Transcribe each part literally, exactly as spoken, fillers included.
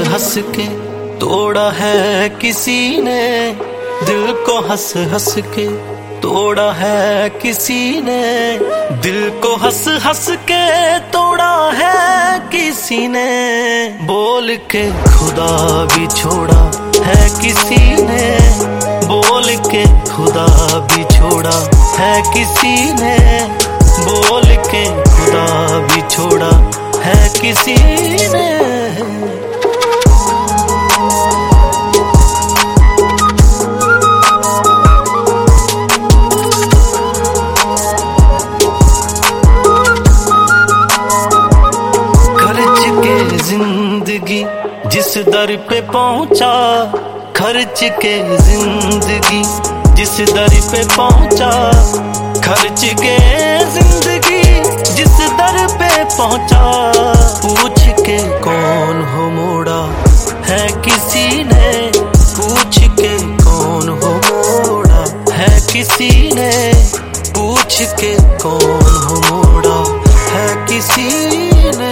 हंस के तोड़ा है किसी ने, दिल को हंस हंस के तोड़ा है किसी ने, दिल को हंस हंस के तोड़ा है किसी ने। बोल के खुदा भी छोड़ा है किसी ने, बोल के खुदा भी छोड़ा है किसी ने, बोल के खुदा भी छोड़ा है किसी ने। जिंदगी जिस दर पे पहुंचा, खर्च के जिंदगी जिस दर पे पहुंचा, खर्च के जिंदगी जिस दर पे पहुंचा। पूछ के कौन हो मोड़ा है किसी ने, पूछ के कौन हो मोड़ा है किसी ने, पूछ के कौन हो मोड़ा है किसी ने।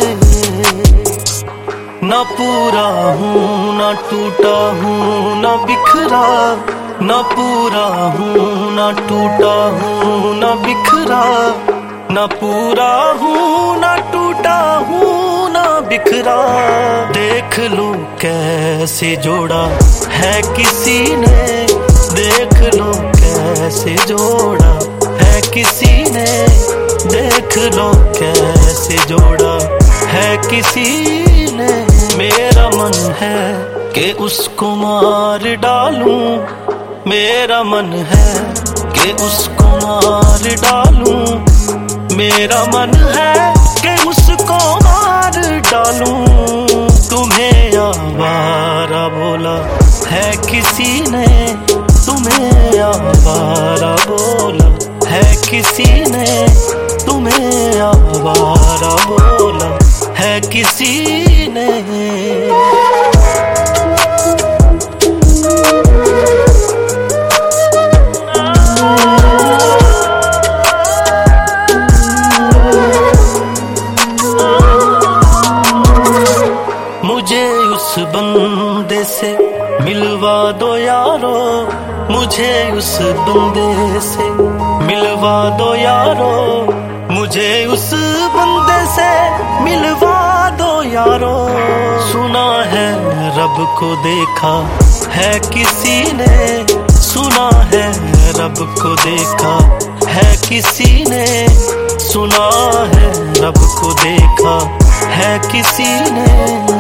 ना पूरा हूँ ना टूटा हूँ ना बिखरा, ना पूरा हूँ ना टूटा हूँ ना बिखरा, ना पूरा हूँ ना टूटा हूँ ना बिखरा। देख लो कैसे जोड़ा है किसी ने, देख लो कैसे जोड़ा है किसी ने, देख लो कैसे जोड़ा है किसी ने। मेरा मन है कि उसको मार डालूं, मेरा मन है कि उसको मार डालूं, मेरा मन है कि उसको मार डालूं। तुम्हें आवारा बोला है किसी ने, तुम्हें आवारा बोला है किसी ने, तुम्हें आवारा बोला है किसी ने। मुझे उस बंदे से मिलवा दो यारो, मुझे उस बंदे से मिलवा दो यारो, मुझे उस बंदे से मिलवा दो यारो। सुना है रब को देखा है किसी ने, सुना है रब को देखा है किसी ने, सुना है रब को देखा है किसी ने।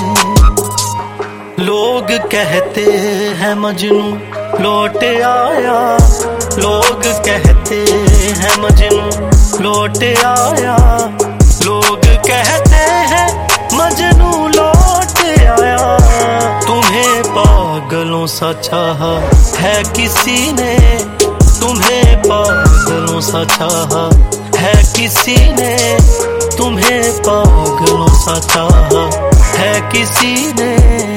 लोग कहते हैं मजनू लौट आया, लोग कहते हैं मजनू लौट आया, लोग कहते हैं मजनू लौट आया। तुम्हें पागलों सा चाहा है किसी ने, तुम्हें पागलों सा चाहा है किसी ने, तुम्हें पागलों सा चाहा है किसी ने।